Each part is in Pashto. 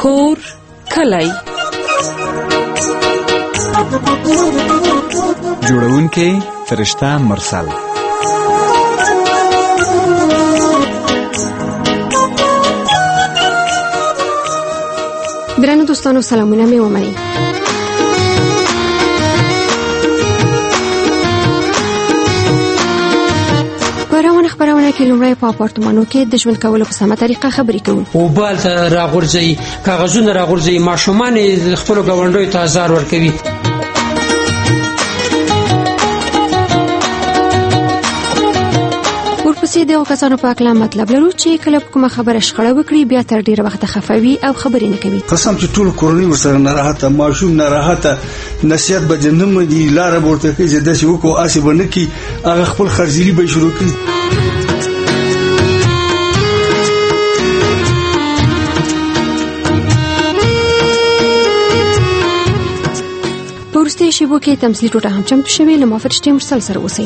کور کلی جوړونکی فرشته مرسل. درنو دوستانو سلامونه مې ومنئ. روانه خبرونه کې لومړی په اپارتمانو کې د ژوند کولو په سمه طریقه خبرې کوو. وبال ته راغورځي، کاغذونه راغورځي، ماشومان خپل ګاونډیو ته ازار ورکوي. ورپسې د کسانو په اړه مطلب لرو چې کله کومه خبره شخړه وکړي بیا تر ډیره وخت خفوي او خبرې نه کوي. قسم چې ټول کورنۍ ورسره ناراحته، ماشوم ناراحته، نصیحت به جنم دي، لار ورته کوي چې داسې وکړو آسی باندې کی هغه خپل خرڅلی به شروع کړي. په وروستي شیبو کې تمثیلي ټوټه هم چمتو شوې. له ما فرشته مرسل سره اوسئ.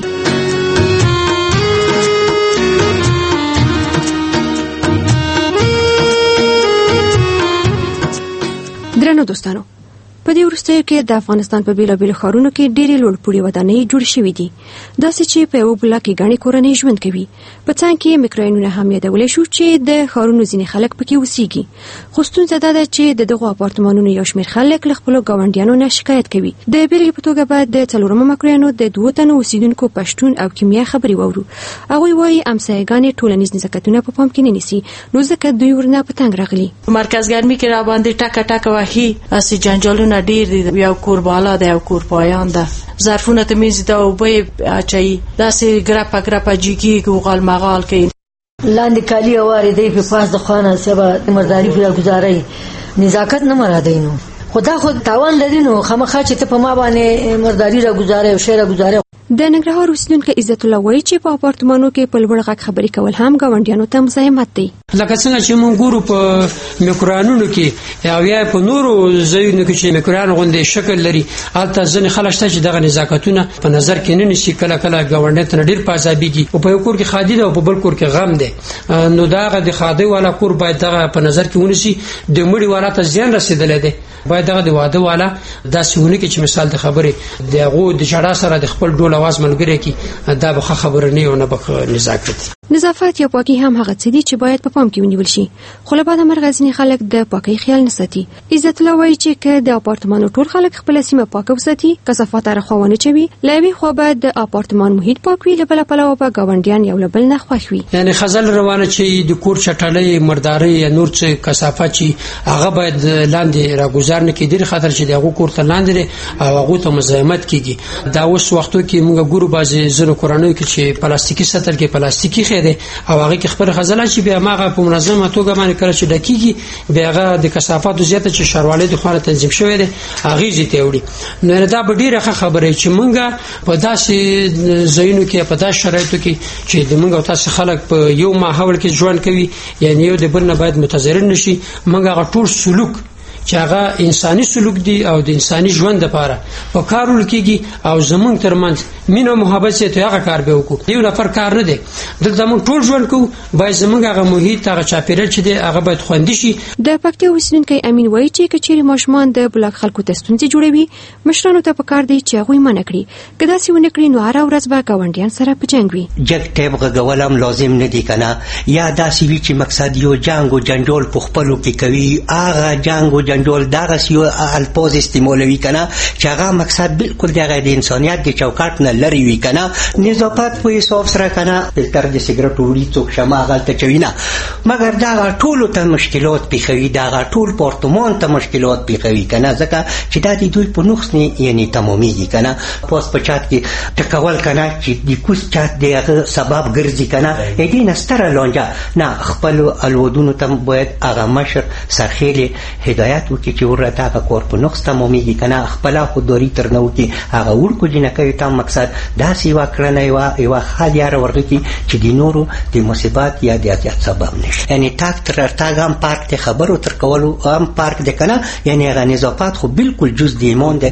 درنو دوستانو، په دې وروستیو کې د افغانستان په بیلابیلو ښارونو کې ډېرې لوړپوړي ودانۍ جوړې شوې دي، داسې چې په یو بلاک کې ګڼې کورنۍ ژوند کوي. په څنګ کې میکروایونونه هم یادولی شو چې د ښارونو ځینې خلک پکې اوسېږي. خو ستونزه دا ده چې د دغو اپارتمانونو یو شمېر خلک له خپلو ګاونډیانو نه شکایت کوي. د بېلګې په توګه باید د څلورمو میکرویانو د 2 تنو اوسېدونکو پښتون او کیمیا خبرې واورو. هغوی وایي همسایګانې ټولنیز نزاکتونه په پام کې نه نیسي، نو ځکه دوی ورنه په تنګ راغلي. مرکز ګرمي کې را باندې ټکه ټکه وهي، اسی جنجالونه ډېر دي. یو کور بالا ده، یو کور پایان ده، ظرفونه ته میز ده او به اچي داسې ګرپا ګرپا جګي غوغال مغال کوي. لاندې کالی واره دی په پاس د خانه سبا مرداري په گزارای نزاکت نه مرادینو. خدا خود تاوان لري نو خامخا چې ته په ما باندې مرداري را گزارای او شعر گزارای. د ننګرهار اوسیدونکو عزت الله وایي چې په اپارتمانو کې په لوړ غږ خبرې کول هم ګاونډیانو ته مزاحمت دی. لکه څنګه چې موږ ګورو په میکروانونو کې او یا په نورو ځایونو کې چې میکروان غوندې شکل لري، هلته ځینې خلک شته چې دغه نزاکتونه په نظر کې نه نیسي. کله کله ګاونډیانو ته ډېر پازابېږي او په یو کور کې خادي ده او په بل کور کې غم دی، نو دغه د خادي والا کور باید دغه په نظر کې ونیسي. د مړي والا ته زیان رسېدلی دی، باید دغه د واده والا داسې ونه کړي چې مثال د خبرې د هغو د ژړا سره د خپل ډول اواز ملګری کړي. دا به ښه خبره نه او نه به نزاکت. نظافت یا پاکي هم هغه څه دي چې باید په پام کې ونیول شي، خو له بعده مرغه ځینې خلک د پاکۍ خیال نه ساتي. عزت الله وایي چې که د اپارتمانو ټول خلک خپله سیمه پاکه وساتي، کثافات رخوا ونه چوي، له یوې خوا به د اپارتمان محیط پاک وي، له بله پلوه به ګاونډیان یو له بل نه خوښ وي. یعنې خزل روانه چې د کور چټلۍ، مردارۍ یا نور څه کثافات چې هغه باید لاندې راګزار نه کړي، ډېر خطر چې د هغو کور ته لاندې دی او هغو ته مزاحمت کېږي. دا اوس وختو کې موږ ګورو بعضې ځینو کورنیو کې چې پلاستیکي سطل کې پلاستیکي خی دی او هغه کې خپل خزله چې بیا هغه په منظمه توګه باندې کله چې ډکیږي بیا هغه د کثافاتو زیاته چې ښاروالۍ د خوا تنظیم شوی دی هغې ځای ته وړي. نو دا به ډېره ښه خبره چې موږ په داسې ځایونو کې په داسې شرایطو کې چې د موږ او تاسې خلک په یو ماحول کې ژوند کوي، یعنې یو د بل نه باید متضرر نه شي. موږ هغه ټول سلوک چې هغه انساني سلوک دی او د انساني ژوند لپاره په کار ورکېږي او زمونږ ترمنځ مینه او محبت چې هغه کار به وکړو. یو نفر کار نه دی، دلته موږ ټول ژوند کوو، باید زمونږ هغه محیط، هغه چاپېریال چې دی هغه باید خوندي شي. د پکتیا اوسیدونکی امین وایي چې که چیرې ماشومان د بلاک خلکو ته ستونزې جوړوي، مشرانو ته پکار دی چې هغوی منع کړي. که داسې ونه کړي نو هره ورځ به ګاونډیان سره په جنګ وي. جګ ټیپ غږول هم لازم نه دی که نه، یا داسې وي چې مقصد یو جنګ و جنجال په خپلو کې کوي، هغه جنګ و جنجال دغه یو الفاظ استعمالوي که نه چې هغه مقصد بالکل دغه د انسانیت د چوکاټ نه لرې وي که نه. نظافت په حساب سره که نه فلټر د سګرټ وړي څوک شمه هغلته چوي نه، مګر دغه ټولو ته مشکلات پېښوي، دغه ټول پارتمان ته مشکلات پېښوي که نه، ځکه چې دا د دوی په نقص نه یعنې تمامېږي که نه. پاس په چت کې ټکول که نه چې د کوز چت د هغه سبب ګرځي که نه، دې نه ستره لانجه نه. خپلو الودونو ته باید هغه مشر سرخیلې هدایت وکړي چې ورته هغه کور په نقص تمامېږي که نه، خپله خودداري ترنه وکړي، هغه وړکو جنکیو ته مقصد داسې یوه کړنه یوه ښه لیاره ورغکړي چې د نورو د مصیبت یا د اذیت سبب نه شي. یعنې تاک تر راتګ هم پارک د خبرو تر کولو هم پارک دی که نه، یعنې هغه نظافت خو بالکل جز د ایمان دی.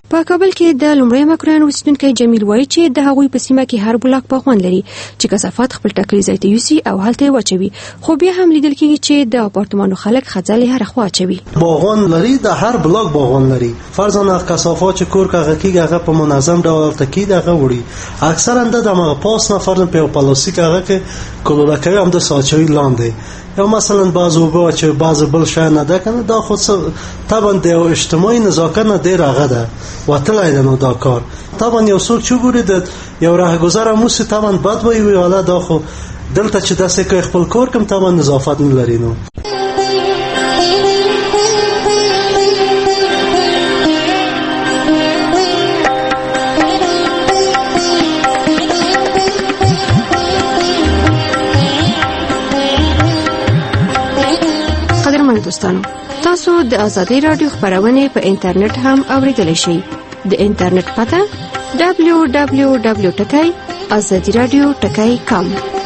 په کابل کې د لومړی مکران اوسیدونکي جمیل وایي چې د هغوی په سیمه کې هر بلاک باغوان لري چې کثافات خپل ټاکلي ځای ته یوسي او هلته یې واچوي، خو بیا هم لیدل کېږي چې د اپارتمانو خلک خځلې هر خوا اچوي. باغوان لري، د هر بلاک باغوان لري. فرضاً کثافات چې کور کاغه کېږي هغه په منظم ډول تکید هغه وړي. اکثرا د ما پاس نه فرضاً په پلاستیک هغه کې کولولا کوي هم د ساچوي لاندې یا مثلا بعضو با چې بعض بل شای نه ده کنه دا خود طبعا د اجتماعي نزاکت نه ډیر هغه ده وتلای ده نو دا کار طبعا یو څوک چې ګوري د یو راهګذر موسی طبعا بد وي ولا دا خو دلته چې داسې کوي خپل کور کوم طبعا نظافت نه لري. نو دوستانو، تاسو د آزادۍ رادیو خبرونه په انټرنیټ هم اوریدلی شئ. د انټرنیټ پته www.azadiradio.com.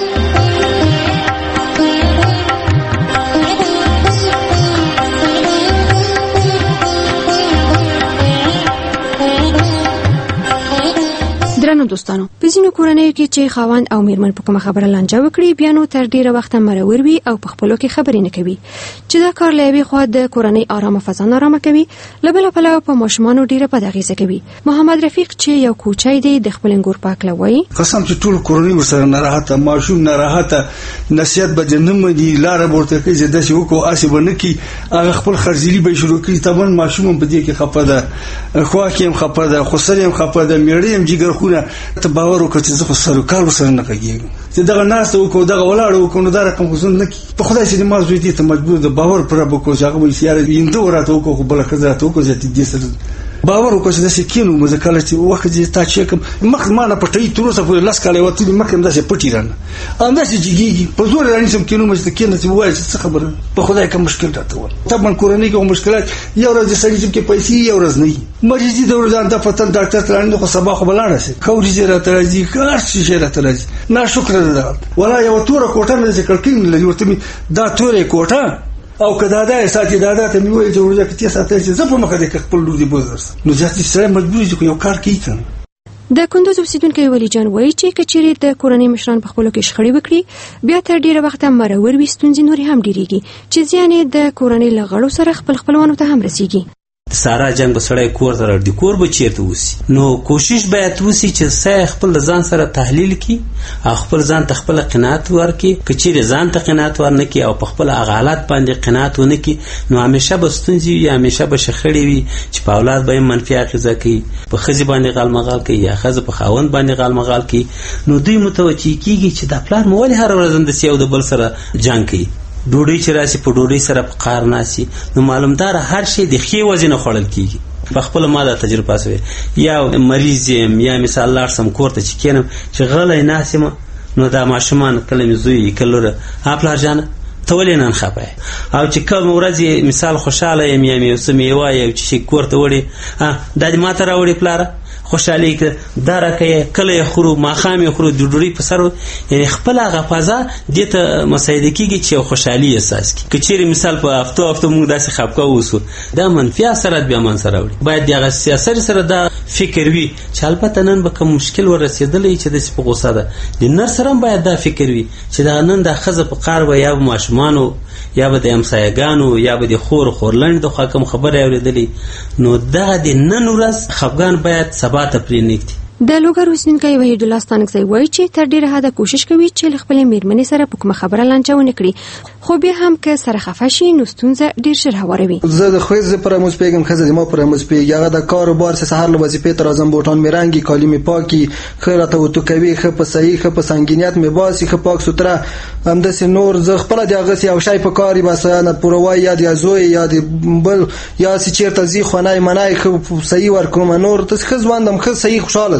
درنو دوستانو، په ځینو کورنیو کې چې خاوند او میرمن په کومه خبره لانجه وکړي بیا نو تر ډیره وخت مرور وي او په خپلو کې خبرې نه کوي چې دا کار له یوې خوا د کورنۍ آرامه فضا نارامه کوي، له بله پلوه په ماشومانو ډیره بد اغیزه کوي. محمد رفیق چې یو کوچی دی د خپل انګور په هکله وایي قسم چې ټول کورنۍ ورسره ناراحته، ماشوم ناراحته، نصیحت به جنم دي لاره ورته کوي چې داسې وکړو اسې به نه کړي، هغه خپل خرڅلي به شروع کړي. طبعا ماشوم هم په دې کې خفه ده، خواښې هم خفه ده، خسر هم خفه ده، میړه هم جګرخونه ته باور وکړه چې زه خو سروکال ورسره نه کېږم چې دغه ناسته وکړو دغه ولاړ وکړو نو دا رقم خو نه کي. په خدای چې ما زوی دې ته مجبور د باور پر وکړو چې هغه به سیاره ینده ورته وکړو خو بل ښځه راته وکړو چې دې سره باور وکړو چې داسې کینو مزه کله چې وخت چې تا چې کوم مخ ما نه پټي تر اوسه پورې لاس کاله وته مخ هم داسې پټي رانه همداسې جګیږي په زور رانه سم کینو مزه کینې چې وایي چې خبره په خدای کوم مشکل راته و. طبعا کورنۍ کې مشکلات یو ورځ سړي چې پیسې یو ورځ نه مریضي د ورځ د پتن ډاکټر ترانه خو سبا خو بلاړه شي خوري چې راته راځي کار شي راته راځي نه شکر ده ولا یو تور کوټه مې ذکر کړم لري ورته دا تورې کوټه او کدا دا ساتي دا ته میوي چې ورځه کې ساتي چې زه په مخه د خپل لور دی بوزرس نو ځکه سره مجبور چې یو کار کوي کنه. د کندوز اوسیدونکي ولی جان وایي چې کچېرې د کورنۍ مشران په خپلو کې شخړې وکړي بیا تر ډیره وخت مرور وي ستونزې نورې هم ډیریږي چې ځان د کورنۍ له غړو سره خپلوانو ته هم رسیږي. سارا جنگ بسړی کور ته د کور به چیرته وسی نو کوشش باید وسی چې سې خپل ځان سره تحلیل کی او خپل ځان ته خپل قناعت ورکي کچېره ځان ته قناعت ورنکي او په خپل حالات باندې قناعت ونکي نو همیشه به ستونزې یا همیشه به شخړې وي چې په اولاد به منفي اغیزه کوي په خزي باندې غالمغال کوي یا خزه په خاوند باندې غالمغال کوي نو دوی متوجي کیږي چې د پلان مول هر ورځ د سیاو د بل سره جنگ کوي ډوډۍ چې راسي په ډوډۍ سره په قار ناسي نو معلومدار هر شی د خې وزن خړل کیږي. په خپل ماده تجربه سوي یا مریض یا مثال لار سم کوړه چې کینم چې غلې ناسم نو دا ماشومان کلمې زوی کلوره خپل ارجان تولې نن خپه او چې کوم ورځ مثال خوشاله یم یا مې سمې وای چې کوړه وړي د دې ماته راوړي پلاره خوشالي کې درکه کله خرو ماخامي خرو د ډوډۍ په سر یعنی خپل غفازه دته مسایده کېږي چې خوشالي احساس کی کچېری مثال په هفته موږ داسې خپکا ووسو دا منفي اثرات بیا من سره وړي باید دغه سیاست سره دا فکر وي چې البته نن به کوم مشکل ورسېدلې چې د په غوسه ده د نر سره باید دا فکر وي چې دا نن د خزه په قار و یا ماشومانو یا به د امسایګانو یا به د خورلند د حکم خبره اوریدلې نو دا د نن ورځ خفغان باید سبا ته پرېنګتي. د لوګر اوسیدونکي وحید الله ستانکزی وایي چې تر ډیره حده کوشش کوي چې خپل میرمنې سره په کومه خبره لانجه ونه کړي خو بیا هم که سره خفه شي نو ستونزه ډیر ژر هواروي. زه د خوځ پر موږ پیګم خزه ما پر موږ پیګ هغه د کاروبار سره له وظیفې تر ازم بوټان میرانګي کالمی پاکي خیرته وته کوي خپ صحیح خپ سنگینیت می باسي خپ پاک ستره هم د نور ز خپل دغه یو شی په کاری بس نه پروای یا د زوی یا د بل یا چې چیرته زی خنای منای خپ صحیح ورکوم نور ته خزواندم خ صحیح خوشاله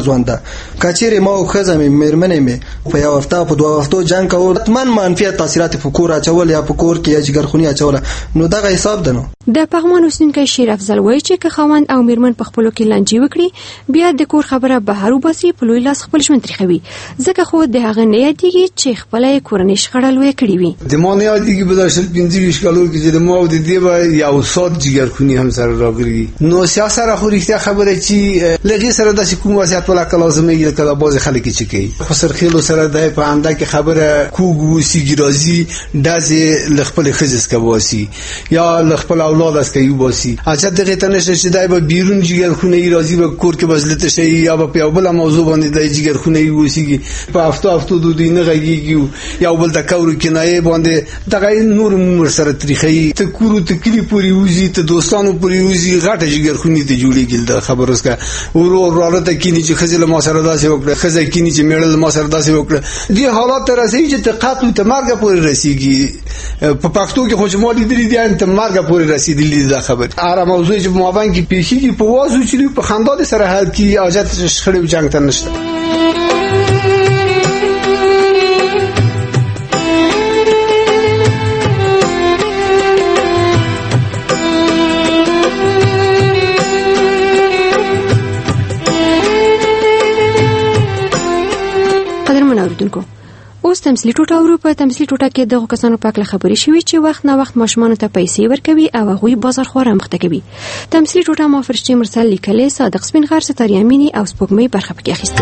ژوند ده. کچېرې ما او ښځه مې مېرمنې مې په یو هفته په 2 هفتو جنګ کاوه، حتما منفي تاثیرات په کور اچول یا په کور کې یا جګرخوني اچوله، نو دغه حساب ده. نو د پغمان اوسیدونکی شیر افضل وایي چې که خاوند او میرمن په خپلو کې لانجې وکړي بیا د کور خبره بهر وباسي په لوی لاس خپل ژوند تریخوي، ځکه خو د هغه نه یادېږي چې خپله کورنۍ شخړه لویه کړې وي. د ما نه یادېږي به دا 25 کالو کې چې د ما او د دې به یو سات جګرخوني هم سره راګرځي. نو سیاست سره خو رښتیا خبره چې لږه سره داسې کوم وضعیت ولا لازمه یې کله باز خلک چې کوي خسر خېلو سره د په انده کې خبره کوګو سیګرازي دازې لخپل خزس کواسي یا لخپل اولاد اس کوي واسي اچھا دغه تنه چې دای به بیرون جګرخونی راځي به کور کې بزلت شي یا په بل موضوع باندې د جګرخونی واسي په هفته د دینه غږیږي یا بل د کورو کنایه باندې دغه نور مر سره تاریخي ته کورو ته کلی پوری وزي ته دوستانو پوری وزي غټه جګرخونی ته جوړیږي د خبر اوسه ورور ته کینی چې خزل ما سره داسې وکړه خزه کینی چې میړل ما سره داسې وکړه دې حالات ته رسېږي چې ته قتل ته مرګ پورې رسېږي په پښتو کې خو چې مولي درې دي ته مرګ پورې رسېدلې دا خبر اره موضوع چې په مابین کې پیښیږي په وازو چې په خندا سره حل کی اجازه شخړې جنگ ته نشته. اوس تمثيلي ټوټه ورو په تمثيلي ټوټه کې دغه کسانو پاک له خبرې شوي چې وخت نه وخت ماشومان ته پیسې ورکوي او هغوی بازار خورا مخته کوي. تمثيلي ټوټه ما فرشتي مرسل لیکلې، صادق سپین غر، ستار یمینی او سپوږمۍ برخه پکې اخیستې.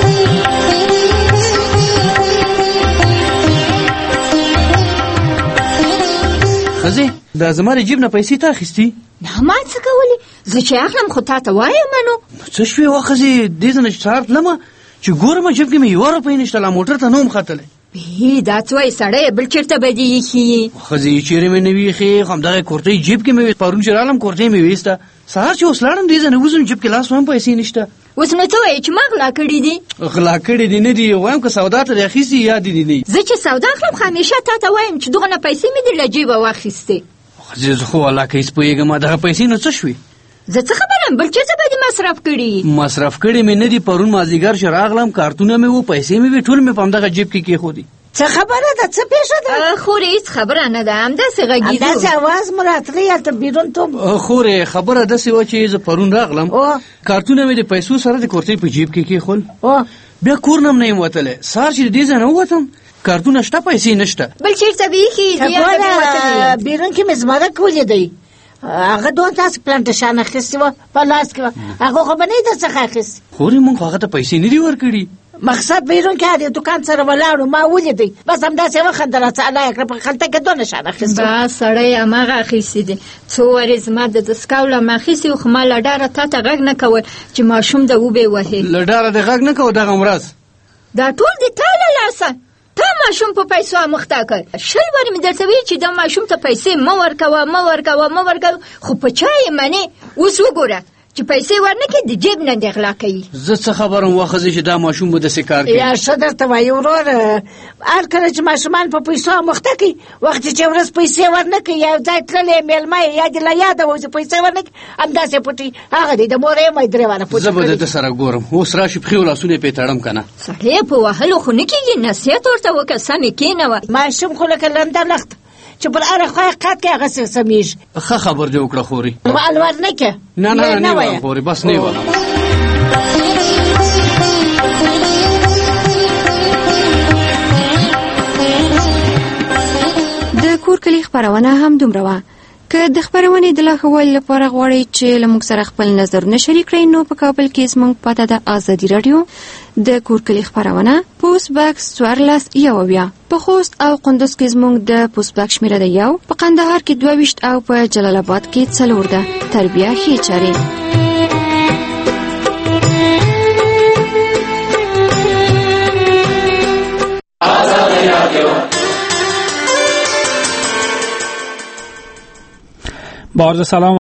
خزه دا زماره جیب نه پیسې تا اخیستي؟ نه ما څه کولی، زه چې اخلم خو تا ته وایم. نو څه شوې وخزه دې ځنه شرط لمه چې ګورم جیب کې مې یو روپۍ نشته، لا موټر ته نوم خطلې. دا څوی سړی بل چیرته بدی یخي خزه چیرې مې نوي خې هم دغه کورتې جیب کې مې پرون چې رالم کورتې مې وېسته سهار چې وسلاړم دې ځنه وزم جیب کې لاس هم پیسې نشته. اوس نو ته وایې چې ما غلا کړي دي؟ غلا کړي دي نه دي، وایم که سودا ته اخیستي یا دي نه. زه چې سودا اخلم همیشه تا ته وایم چې دغه نه پیسې مې دې له جیبه واخیستې. خزه خو الله کې سپوږم دغه پیسې نو څه شوي؟ زه څه خبرم بل چېرته به دې مصرف کړي؟ مصرف کړي مې نه دي، پرون مازدیګر چې راغلم کارتونه مې و پیسې مې ټول مې په همدغه جیب کې کېښودې. څه خبره ده؟ څه پېښه ده؟ خورې هېڅ خبره نه ده، همداسې غږېدو، همداسې اواز مو راتلی هلته بیرون ته. خورې خبره داسې وه چې زه پرون راغلم کارتونه مې د پیسو سره د کورتۍ په جیب کې کېښول، بیا کور نه هم نه یم وتلی. سهار چې د دې ځای نه ووتم کارتونه شته پیسې نشته. بل چېرته به ایښي ګوره بیرون کې مې زمرک ولیدی، هغه دوه تاسو پلانټ شان اخیستې وه په لاس کې وه، هغه خو به نه یې درڅخه اخیستې. خورې مونږ هغه ته پیسې نه دي ورکړي. مقصد بیرون کې د دوکان سره ولاړو ما ولیدی، بس همداسې وخندله څه الله یې کړه په خلطه کې دوه شان اخیستې. بس سړی هماغه اخیستې دي، څو ورې زما د دستکاو له ما اخیستې وو، خو ما له ډاره تا ته غږ نه کول چې ماشوم د وبې وهې. له ډاره دې غږ نه کوو دغه ورځ؟ دا ټول د تا له لاسه، تا ماشوم په پیسو مخته کړ. 20 وارې مې درته ویل چې دا ماشوم ته پیسې مه ورکوه، خو په چا یې منې؟ اوس وګوره چې پیسې ورنکړي د جیب نه دې غلا کوي. زه څه خبرم وخزه چې دا ماشوم به داسې کار کوي؟ یا ښه درته وایي ورور، هر کله چې ماشومان په پیسو مخته کوي، وخت چې ورځ پیسې ورنکړي یا ځای تللی مېلمه یې یا دې له یاده و چې پیسې ورنکړي همداسې پټي هغه دی د مور یې مې درې واره پټي. زه به د ده سره ګورم، اوس راشي پښې و لاسونه یې پې تړم که نه. سړی په وهلو خو نه کېږي، نصیحت ورته وکړه سمې کېنوه. ماشوم خو لکه لنده لخت چې پر هره خوا یې قد کوي هغسې سمیږي. ښه خبر دې وکړه خورې. الور نه کې نه وایم خورې، بس نه وایم. د کور کلي خپرونه هم دومره وه. که د خپرونې د لا ښه والي لپاره غواړئ چې له موږ سره خپل نظرونه شریک کړئ، نو په کابل کې زموږ پته ده ازادي راډیو، د کور کلي خپرونه پوسټ باکس 1411، په خوست او قندوز کې زموږ د پوسټ باکس شمیره ده 1، په قندهار کې 22 او په جلال آباد کې 4 ده. تربیه ښې چارې. با عرض سلام